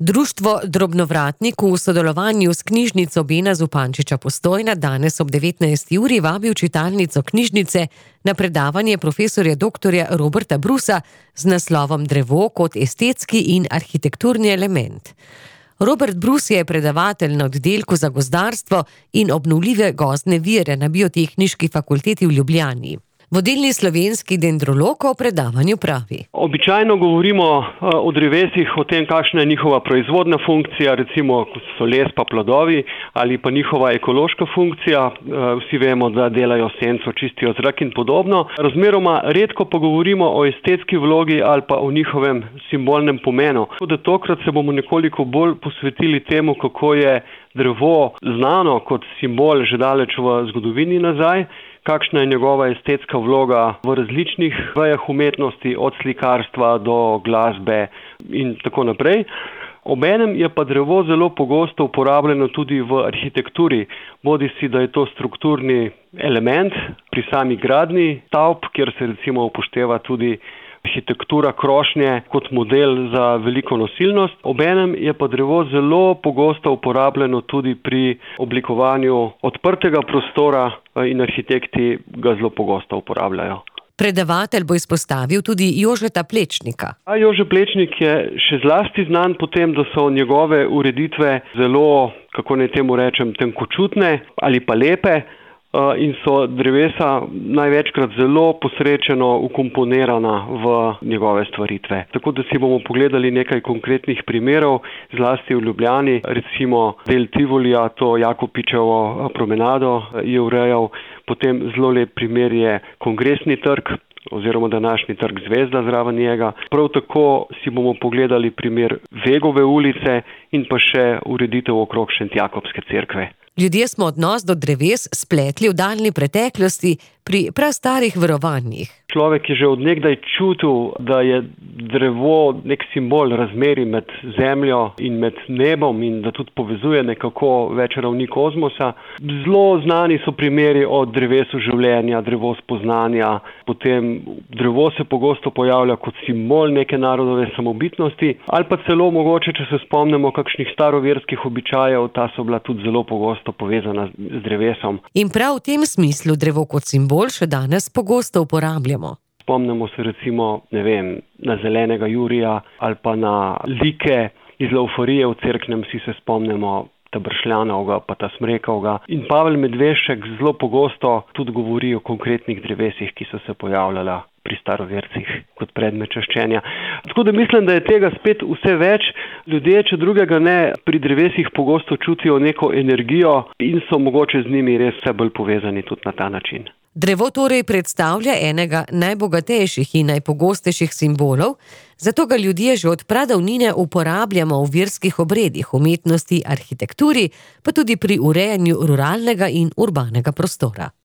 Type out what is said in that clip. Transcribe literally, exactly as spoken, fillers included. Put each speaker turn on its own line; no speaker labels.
Društvo Drobnovratnik v sodelovanju s knjižnico Bena Zupančiča Postojna danes ob devetnajsti uri vabi v čitalnico knjižnice na predavanje profesorja doktorja Roberta Brusa z naslovom Drevo kot estetski in arhitekturni element. Robert Brus je predavatelj na oddelku za gozdarstvo in obnovljive gozdne vire na Biotehniški fakulteti v Ljubljani. Vodilni slovenski dendrolog o predavanju pravi.
Običajno govorimo o drevesih, o tem, kakšna je njihova proizvodna funkcija, recimo so les pa plodovi, ali pa njihova ekološka funkcija. Vsi vemo, da delajo senco, čistijo zrak in podobno. Razmeroma redko pa govorimo o estetski vlogi ali pa o njihovem simbolnem pomenu. Tudi tokrat se bomo nekoliko bolj posvetili temu, kako je drevo znano kot simbol že daleč v zgodovini nazaj, kakšna je njegova estetska vloga v različnih vejah umetnosti, od slikarstva do glasbe in tako naprej. Obenem je pa drevo zelo pogosto uporabljeno tudi v arhitekturi, bodisi da je to strukturni element pri sami gradnji stavb, kjer se recimo upošteva tudi arhitektura krošnje kot model za veliko nosilnost. Obenem je pa drevo zelo pogosto uporabljeno tudi pri oblikovanju odprtega prostora in arhitekti ga zelo pogosto uporabljajo.
Predavatelj bo izpostavil tudi Jožeta Plečnika.
A Jože Plečnik je še zlasti znan po tem, da so njegove ureditve zelo, kako naj temu rečem, tenkočutne ali pa lepe, in so drevesa največkrat zelo posrečeno ukomponirana v njegove stvaritve. Tako da si bomo pogledali nekaj konkretnih primerov, zlasti v Ljubljani, recimo del Tivolija, to Jakopičevo promenado je urejal, potem zelo lep primer je Kongresni trg oziroma današnji trg Zvezda zraven njega. Prav tako si bomo pogledali primer Vegove ulice in pa še ureditev okrog Šentjakobske cerkve.
Ljudje smo odnos do dreves spletli v daljni preteklosti pri prastarih verovanjih.
Človek je že od nekdaj čutil, da je drevo nek simbol razmerij med zemljo in med nebom in da tudi povezuje nekako več ravni kozmosa. Zelo znani so primeri od drevesu življenja, drevo spoznanja, potem drevo se pogosto pojavlja kot simbol neke narodove samobitnosti ali pa celo mogoče, če se spomnimo kakšnih staroverskih običajev, ta so bila tudi zelo pogosto povezana z drevesom.
In prav v tem smislu drevo kot simbol še danes pogosto uporabljamo.
Spomnimo se recimo, ne vem, na zelenega Jurija ali pa na like iz Laufarije v Cerknem, si se spomnimo ta Bršljanovga pa ta Smrekovga. In Pavel Medvešek zelo pogosto tudi govori o konkretnih drevesih, ki so se pojavljala pri starovercih kot predmet čaščenja. Tako da mislim, da je tega spet vse več. Ljudje, če drugega ne, pri drevesih pogosto čutijo neko energijo in so mogoče z njimi res vse bolj povezani tudi na ta način.
Drevo torej predstavlja enega najbogatejših in najpogostejših simbolov, zato ga ljudje že od pradavnine uporabljamo v verskih obredih, umetnosti, arhitekturi, pa tudi pri urejanju ruralnega in urbanega prostora.